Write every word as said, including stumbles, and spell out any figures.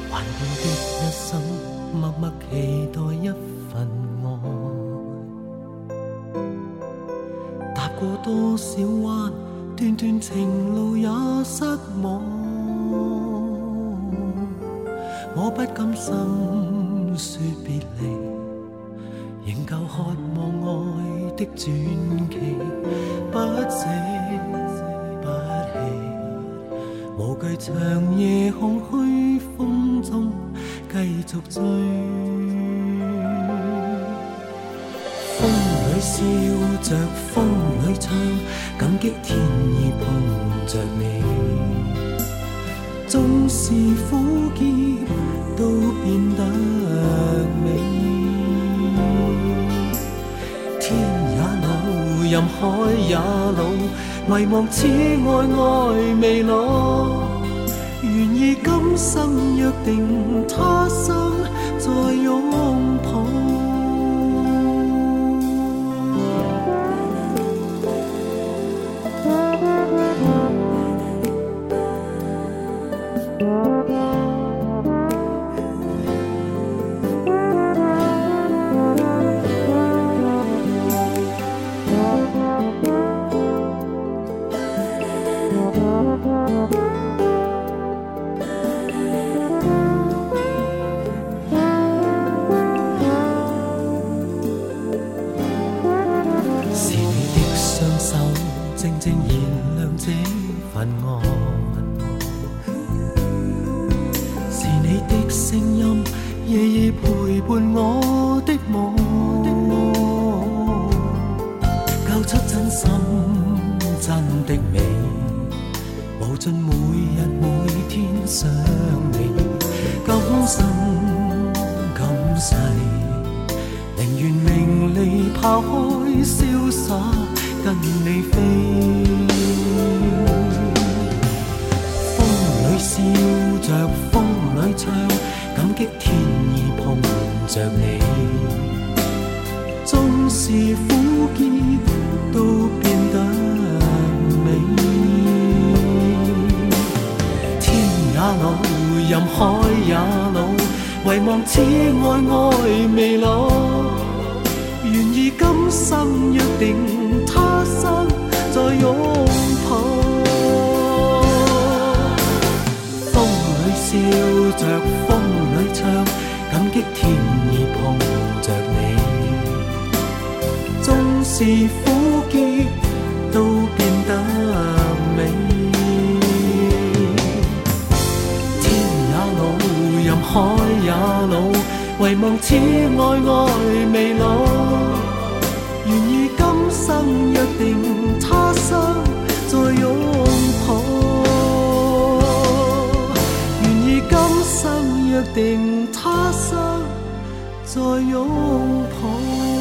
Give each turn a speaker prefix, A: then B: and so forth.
A: 還要的一生，默默期待一份愛。踏過多少彎，段段情路也失望。我不甘心說別離，仍舊渴望愛的傳奇，不捨不棄，無懼長夜空虛風中繼續追。風裏笑着，風裏唱，感激天意碰着你。縱是苦澀都變得美。天也老，任海也老，遺忘此愛愛未老。願意今生約定，他生再擁抱。
B: 定他生再擁抱。